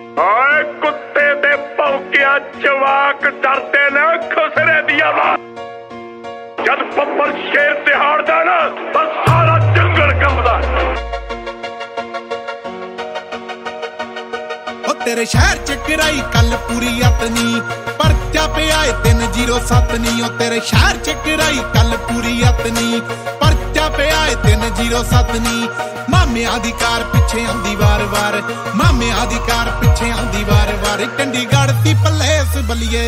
ਓਏ ਕੁੱਤੇ ਦੇ ਭੌਂਕਿਆ ਜਵਾਕ ਡਰਦੇ ਨੇ ਖੁਸਰੇ ਦੀ ਆਵਾਜ਼। ਜਦ ਬੱਬਰ ਸ਼ੇਰ ਦਿਹਾੜਦਾ ਨਾ ਤਾਂ ਸਾਰਾ ਜੰਗਲ ਕੰਬਦਾ। ਉਹ ਤੇਰੇ ਸ਼ਹਿਰ ਚ ਕਰਾਈ ਕੱਲ ਪੂਰੀ ਅਤਨੀ, ਪਰਚਾ ਪਿਆ ਏ 307 ਨੀ। ਉਹ ਤੇਰੇ ਸ਼ਹਿਰ ਚ ਕਰਾਈ ਕੱਲ ਪੂਰੀ ਅਤਨੀ, ਪਰਚਾ ਪਿਆ ਏ 307 ਨੀ। ਮਾਮਿਆਂ ਦੀ ਕਾਰ ਪਿੱਛੇ ਆਉਂਦੀ ਵਾਰ-ਵਾਰ, ਮਾਮਿਆਂ ਦੀ ਕਾਰ ਪਿੱਛੇ ਆਉਂਦੀ ਵਾਰ-ਵਾਰ। ਚੰਡੀਗੜ੍ਹ ਦੀ ਪਲੇਸ ਬਲੀਏ,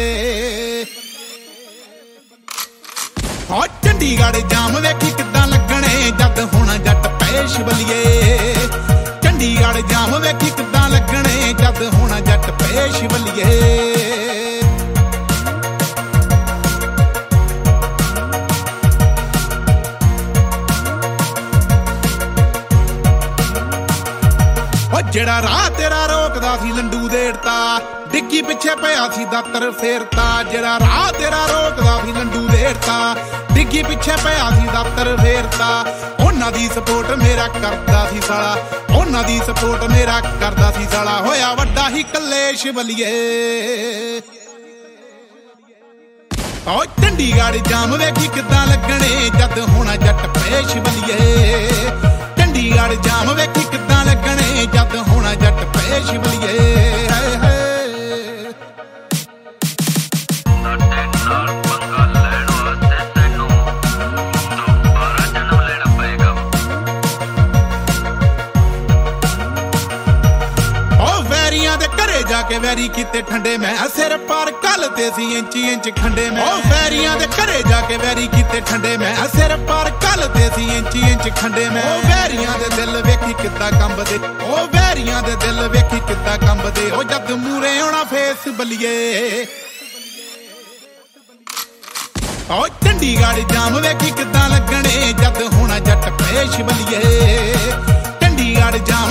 ਹੋ ਚੰਡੀਗੜ੍ਹ ਜਾਮ ਵੇਖੀ ਕਿੱਦਾਂ ਲੱਗਣੇ ਜਦ ਹੋਣਾ ਜੱਟ ਪੇਸ਼ ਬਲੀਏ। ਚੰਡੀਗੜ੍ਹ ਜਾਮ ਵੇਖੀ ਕਿੱਦਾਂ ਲੱਗਣੇ ਜਦ ਹੋਣਾ ਜੱਟ ਪੇਸ਼ ਬਲੀਏ। ਜਿਹੜਾ ਰਾਹ ਤੇਰਾ ਰੋਕਦਾ ਸੀ ਲੰਡੂ ਦੇੜਤਾ, ਡਿੱਗੀ ਪਿੱਛੇ ਪਿਆ ਸੀ ਦਾਤਰ ਫੇਰਤਾ। ਜਿਹੜਾ ਰਾਹ ਤੇਰਾ ਰੋਕਦਾ ਸੀ ਲੰਡੂ ਦੇੜਤਾ, ਡਿੱਗੀ ਪਿੱਛੇ ਪਿਆ ਸੀ ਦਾਤਰ ਫੇਰਤਾ। ਉਹਨਾਂ ਦੀ ਸਪੋਰਟ ਮੇਰਾ ਕਰਦਾ ਸੀ ਸਾਲਾ, ਉਹਨਾਂ ਦੀ ਸਪੋਰਟ ਮੇਰਾ ਕਰਦਾ ਸੀ ਸਾਲਾ। ਹੋਇਆ ਵੱਡਾ ਹੀ ਕਲੇਸ਼ ਬਲੀਏ। ਓ ਚੰਡੀਗੜ੍ਹ ਜਾਮ ਵੇਖੀ ਕਿੱਦਾਂ ਲੱਗਣੇ ਜਦ ਹੋਣਾ ਜੱਟ ਪੇਸ਼ ਬਲੀਏ। ਚੰਡੀਗੜ੍ਹ ਜਾਮ ਵੇਖੀ ਕਿੱਦਾਂ ਲੱਗਣੇ ਜਦ ਹੋਣਾ ਜੱਟ ਪੇਸ਼ ਬਲੀਏ। ਹਾਏ ਹਾਏ ਜਾ ਕੇ ਵੈਰੀ ਕੀਤੇ ਠੰਡੇ ਮੈਂ ਸਿਰ ਪਰ ਕੱਲ ਤੇ ਸੀ ਇੰਚ ਖੰਡੇ ਮੈਂ। ਉਹ ਵੈਰੀਆਂ ਦੇ ਘਰੇ ਜਾ ਕੇ ਵੈਰੀ ਕੀਤੇ ਠੰਡੇ ਮੈਂ ਸਿਰ ਪਰ ਕੱਲ ਤੇ ਸੀ ਇੰਚ ਖੰਡੇ ਮੈਂ। ਉਹ ਵੈਰੀਆਂ ਦੇ ਦਿਲ ਵੇਖੀ ਕਿੱਦਾਂ ਕੰਬਦੇ, ਉਹ ਵੈਰੀਆਂ ਦੇ ਦਿਲ ਵੇਖੀ ਕਿੱਦਾਂ ਕੰਬਦੇ। ਉਹ ਜਦ ਮੂਰੇ ਆਉਣਾ ਫੇਸ ਬਲੀਏ। ਉਹ ਚੰਡੀਗੜ੍ਹ ਜਾਮ ਵੇਖੀ ਕਿੱਦਾਂ ਲੱਗਣੇ ਜਦ ਹੋਣਾ ਜੱਟ ਪੇਸ਼ ਬਲੀਏ। ਚੰਡੀਗੜ੍ਹ ਜਾਮ